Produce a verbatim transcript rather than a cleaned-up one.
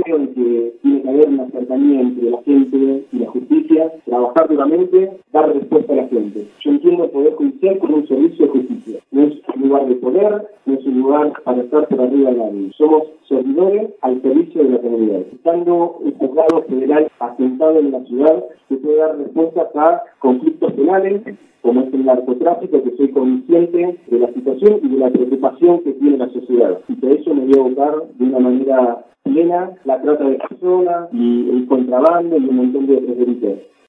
creo en que tiene que haber un acercamiento entre la gente y la justicia, trabajar duramente, dar respuesta a la gente. Yo entiendo el Poder Judicial como un servicio de justicia. No es un lugar de poder, no es un lugar para estar por arriba de nadie. Somos servidores al servicio de la comunidad. Estando un juzgado federal asentado en la ciudad, se puede dar respuestas a conflictos penales, como es el narcotráfico, que soy consciente de la situación y de la preocupación que tiene la sociedad. Y por eso me voy a abocar de una manera plena la trata de personas y el contrabando y un montón de otros delitos.